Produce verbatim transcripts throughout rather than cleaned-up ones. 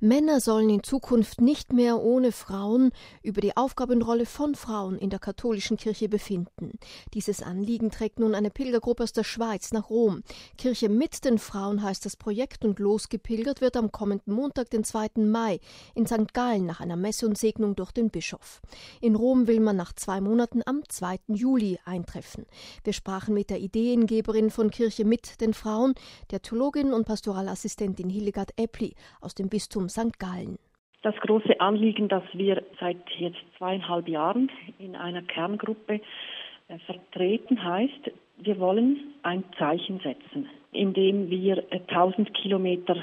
Männer sollen in Zukunft nicht mehr ohne Frauen über die Aufgabenrolle von Frauen in der katholischen Kirche befinden. Dieses Anliegen trägt nun eine Pilgergruppe aus der Schweiz nach Rom. Kirche mit den Frauen heißt das Projekt und losgepilgert wird am kommenden Montag, den zweiten Mai, in Sankt Gallen nach einer Messe und Segnung durch den Bischof. In Rom will man nach zwei Monaten am zweiten Juli eintreffen. Wir sprachen mit der Ideengeberin von Kirche mit den Frauen, der Theologin und Pastoralassistentin Hildegard Eppli aus dem Bistum Sankt Gallen. Das große Anliegen, das wir seit jetzt zweieinhalb Jahren in einer Kerngruppe äh, vertreten, heißt, wir wollen ein Zeichen setzen, indem wir äh, tausend Kilometer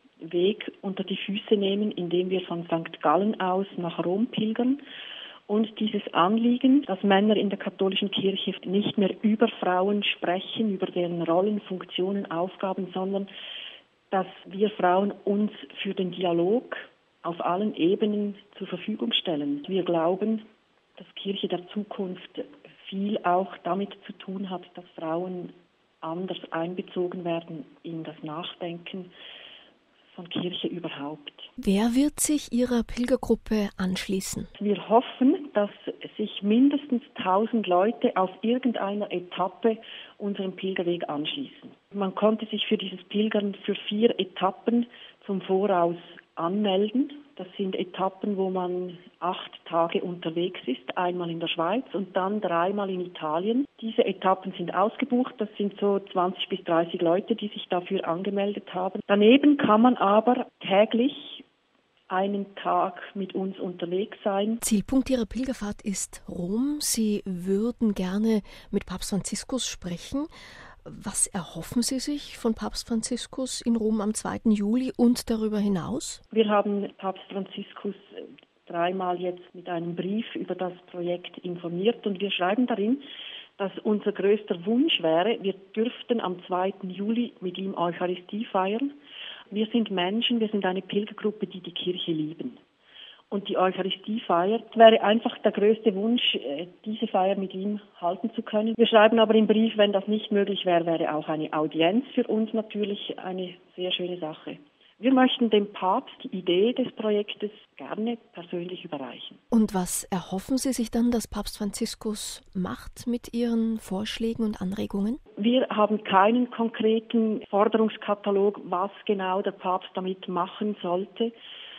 Weg unter die Füße nehmen, indem wir von Sankt Gallen aus nach Rom pilgern. Und dieses Anliegen, dass Männer in der katholischen Kirche nicht mehr über Frauen sprechen, über deren Rollen, Funktionen, Aufgaben, sondern dass wir Frauen uns für den Dialog auf allen Ebenen zur Verfügung stellen. Wir glauben, dass Kirche der Zukunft viel auch damit zu tun hat, dass Frauen anders einbezogen werden in das Nachdenken von Kirche überhaupt. Wer wird sich Ihrer Pilgergruppe anschließen? Wir hoffen, dass sich mindestens tausend Leute auf irgendeiner Etappe unserem Pilgerweg anschließen. Man konnte sich für dieses Pilgern für vier Etappen zum Voraus anmelden. Das sind Etappen, wo man acht Tage unterwegs ist, einmal in der Schweiz und dann dreimal in Italien. Diese Etappen sind ausgebucht, das sind so zwanzig bis dreißig Leute, die sich dafür angemeldet haben. Daneben kann man aber täglich einen Tag mit uns unterwegs sein. Zielpunkt Ihrer Pilgerfahrt ist Rom. Sie würden gerne mit Papst Franziskus sprechen. Was erhoffen Sie sich von Papst Franziskus in Rom am zweiten Juli und darüber hinaus? Wir haben Papst Franziskus dreimal jetzt mit einem Brief über das Projekt informiert und wir schreiben darin, dass unser größter Wunsch wäre, wir dürften am zweiten Juli mit ihm Eucharistie feiern. Wir sind Menschen, wir sind eine Pilgergruppe, die die Kirche lieben. Und die Eucharistie feiert, wäre einfach der größte Wunsch, diese Feier mit ihm halten zu können. Wir schreiben aber im Brief, wenn das nicht möglich wäre, wäre auch eine Audienz für uns natürlich eine sehr schöne Sache. Wir möchten dem Papst die Idee des Projektes gerne persönlich überreichen. Und was erhoffen Sie sich dann, dass Papst Franziskus macht mit Ihren Vorschlägen und Anregungen? Wir haben keinen konkreten Forderungskatalog, was genau der Papst damit machen sollte.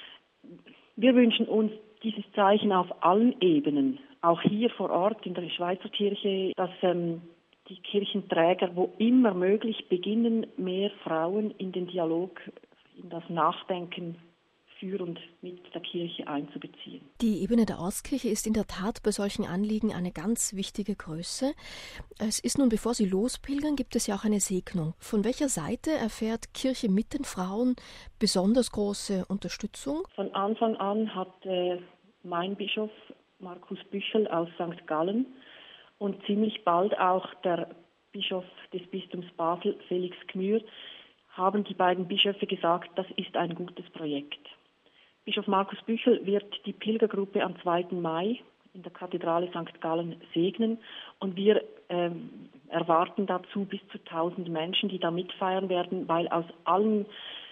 Wir wünschen uns dieses Zeichen auf allen Ebenen, auch hier vor Ort in der Schweizer Kirche, dass ähm, die Kirchenträger, wo immer möglich, beginnen, mehr Frauen in den Dialog, in das Nachdenken für und mit der Kirche einzubeziehen. Die Ebene der Ortskirche ist in der Tat bei solchen Anliegen eine ganz wichtige Größe. Es ist nun, bevor Sie lospilgern, gibt es ja auch eine Segnung. Von welcher Seite erfährt Kirche mit den Frauen besonders große Unterstützung? Von Anfang an hat äh, mein Bischof Markus Büchel aus Sankt Gallen und ziemlich bald auch der Bischof des Bistums Basel, Felix Gmür, haben die beiden Bischöfe gesagt, das ist ein gutes Projekt. Bischof Markus Büchel wird die Pilgergruppe am zweiten Mai in der Kathedrale Sankt Gallen segnen und wir ähm, erwarten dazu bis zu tausend Menschen, die da mitfeiern werden, weil aus allen,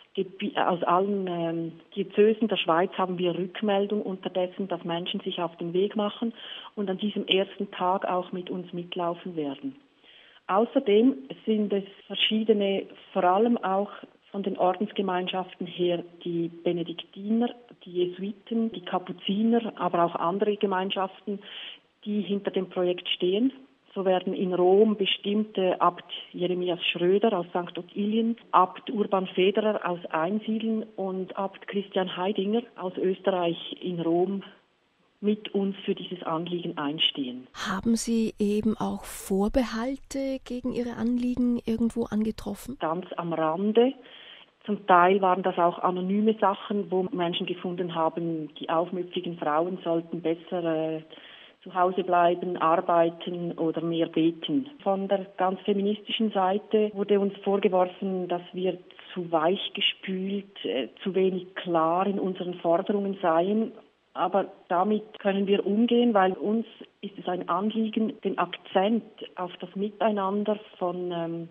aus allen ähm, Diözesen der Schweiz haben wir Rückmeldung unterdessen, dass Menschen sich auf den Weg machen und an diesem ersten Tag auch mit uns mitlaufen werden. Außerdem sind es verschiedene, vor allem auch von den Ordensgemeinschaften her, die Benediktiner, die Jesuiten, die Kapuziner, aber auch andere Gemeinschaften, die hinter dem Projekt stehen. So werden in Rom bestimmte Abt Jeremias Schröder aus Sankt Ottilien, Abt Urban Federer aus Einsiedeln und Abt Christian Heidinger aus Österreich in Rom mit uns für dieses Anliegen einstehen. Haben Sie eben auch Vorbehalte gegen Ihre Anliegen irgendwo angetroffen? Ganz am Rande. Zum Teil waren das auch anonyme Sachen, wo Menschen gefunden haben, die aufmüpfigen Frauen sollten besser äh, zu Hause bleiben, arbeiten oder mehr beten. Von der ganz feministischen Seite wurde uns vorgeworfen, dass wir zu weichgespült, äh, zu wenig klar in unseren Forderungen seien. Aber damit können wir umgehen, weil uns ist es ein Anliegen, den Akzent auf das Miteinander von, ähm,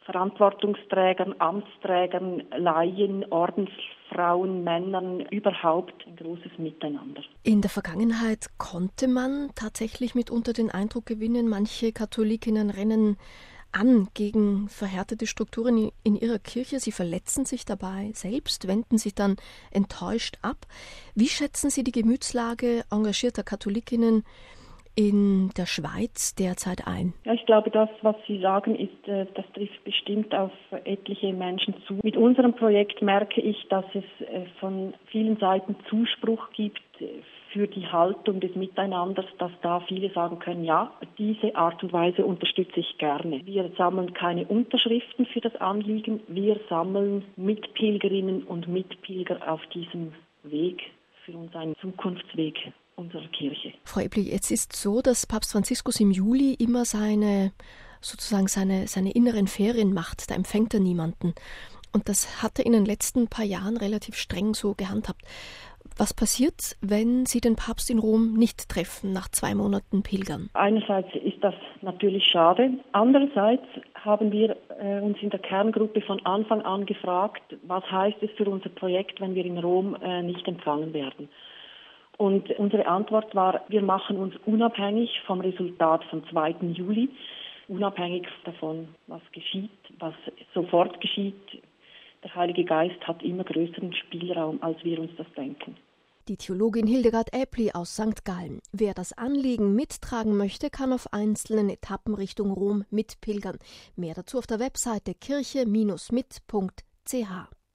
Verantwortungsträgern, Amtsträgern, Laien, Ordensfrauen, Männern, überhaupt ein großes Miteinander. In der Vergangenheit konnte man tatsächlich mitunter den Eindruck gewinnen, manche Katholikinnen rennen an gegen verhärtete Strukturen in ihrer Kirche. Sie verletzen sich dabei selbst, wenden sich dann enttäuscht ab. Wie schätzen Sie die Gemütslage engagierter Katholikinnen in der Schweiz derzeit ein? Ja, ich glaube, das, was Sie sagen, ist, das trifft bestimmt auf etliche Menschen zu. Mit unserem Projekt merke ich, dass es von vielen Seiten Zuspruch gibt für die Haltung des Miteinanders, dass da viele sagen können, ja, diese Art und Weise unterstütze ich gerne. Wir sammeln keine Unterschriften für das Anliegen, wir sammeln Mitpilgerinnen und Mitpilger auf diesem Weg für uns einen Zukunftsweg unserer Kirche. Frau Ebli, jetzt ist so, dass Papst Franziskus im Juli immer seine, sozusagen seine, seine inneren Ferien macht, da empfängt er niemanden. Und das hat er in den letzten paar Jahren relativ streng so gehandhabt. Was passiert, wenn Sie den Papst in Rom nicht treffen, nach zwei Monaten Pilgern? Einerseits ist das natürlich schade. Andererseits haben wir äh, uns in der Kerngruppe von Anfang an gefragt, was heißt es für unser Projekt, wenn wir in Rom äh, nicht empfangen werden. Und unsere Antwort war, wir machen uns unabhängig vom Resultat vom zweiten Juli, unabhängig davon, was geschieht, was sofort geschieht. Der Heilige Geist hat immer größeren Spielraum, als wir uns das denken. Die Theologin Hildegard Äbli aus Sankt Gallen. Wer das Anliegen mittragen möchte, kann auf einzelnen Etappen Richtung Rom mitpilgern. Mehr dazu auf der Webseite kirche Bindestrich mit Punkt c h.